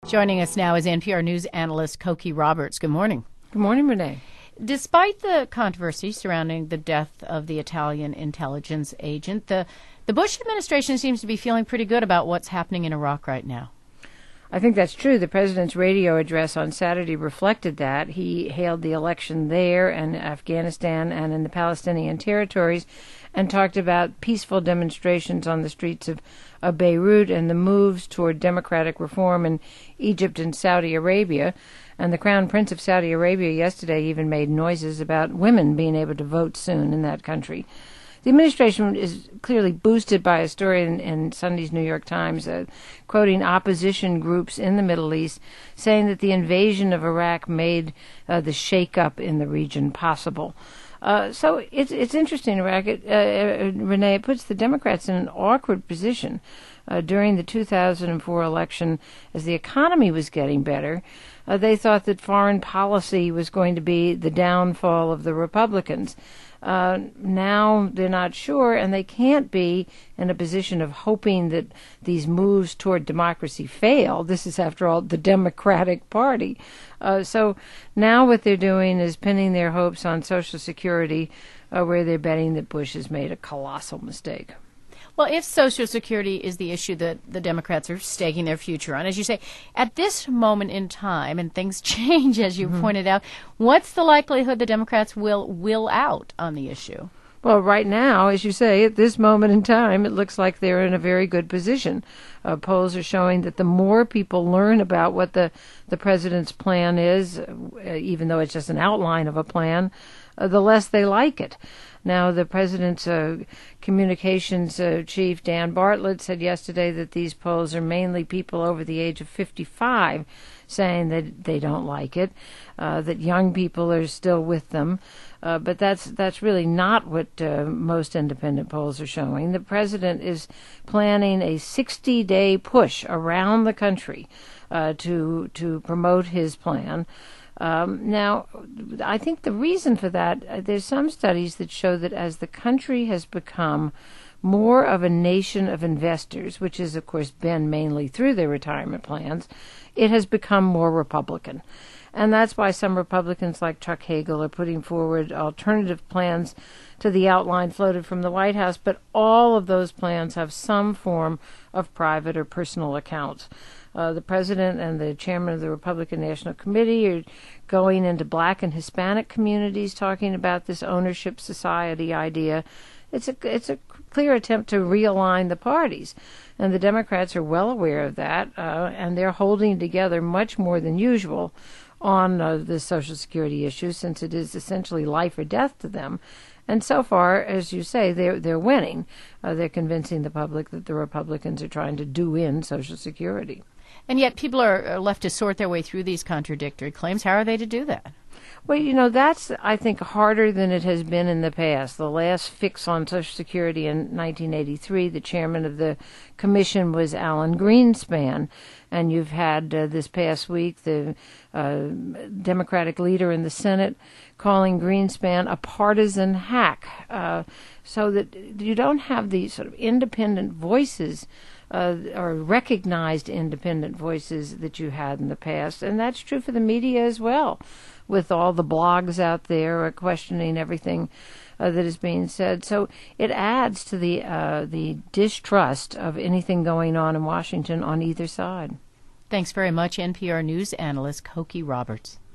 Joining us now is NPR News analyst Cokie Roberts. Good morning. Good morning, Renee. Despite the controversy surrounding the death of the Italian intelligence agent, the Bush administration seems to be feeling pretty good about what's happening in Iraq right now. I think that's true. The president's radio address on Saturday reflected that. He hailed the election there and Afghanistan and in the Palestinian territories and talked about peaceful demonstrations on the streets of Beirut and the moves toward democratic reform in Egypt and Saudi Arabia. And the Crown Prince of Saudi Arabia yesterday even made noises about women being able to vote soon in that country. The administration is clearly boosted by a story in Sunday's New York Times, quoting opposition groups in the Middle East, saying that the invasion of Iraq made the shake-up in the region possible. So it's interesting, Renee. It puts the Democrats in an awkward position during the 2004 election. As the economy was getting better, they thought that foreign policy was going to be the downfall of the Republicans. Now they're not sure, and they can't be in a position of hoping that these moves toward democracy fail. This is, after all, the Democratic Party. So now what they're doing is pinning their hopes on Social Security, where they're betting that Bush has made a colossal mistake. Well, if Social Security is the issue that the Democrats are staking their future on, as you say, at this moment in time, and things change, as you pointed out, what's the likelihood the Democrats will out on the issue? Well, right now, as you say, at this moment in time, it looks like they're in a very good position. Polls are showing that the more people learn about what the president's plan is, even though it's just an outline of a plan, the less they like it. Now, the president's communications chief, Dan Bartlett, said yesterday that these polls are mainly people over the age of 55 saying that they don't like it, that young people are still with them. But that's really not what most independent polls are showing. The president is planning a 60-day push around the country to promote his plan. Now, I think the reason for that, there's some studies that show that as the country has become more of a nation of investors, which has, of course, been mainly through their retirement plans, it has become more Republican. And that's why some Republicans like Chuck Hagel are putting forward alternative plans to the outline floated from the White House, but all of those plans have some form of private or personal accounts. The president and the chairman of the Republican National Committee are going into black and Hispanic communities, talking about this ownership society idea. It's a clear attempt to realign the parties, and the Democrats are well aware of that, and they're holding together much more than usual on the Social Security issue, since it is essentially life or death to them. And so far, as you say, they're winning. They're convincing the public that the Republicans are trying to do in Social Security. And yet people are left to sort their way through these contradictory claims. How are they to do that? Well, that's, I think, harder than it has been in the past. The last fix on Social Security in 1983, the chairman of the commission was Alan Greenspan. And you've had this past week the Democratic leader in the Senate calling Greenspan a partisan hack, so that you don't have these sort of independent voices or recognized independent voices that you had in the past. And that's true for the media as well, with all the blogs out there questioning everything that is being said. So it adds to the distrust of anything going on in Washington on either side. Thanks very much, NPR News analyst Cokie Roberts.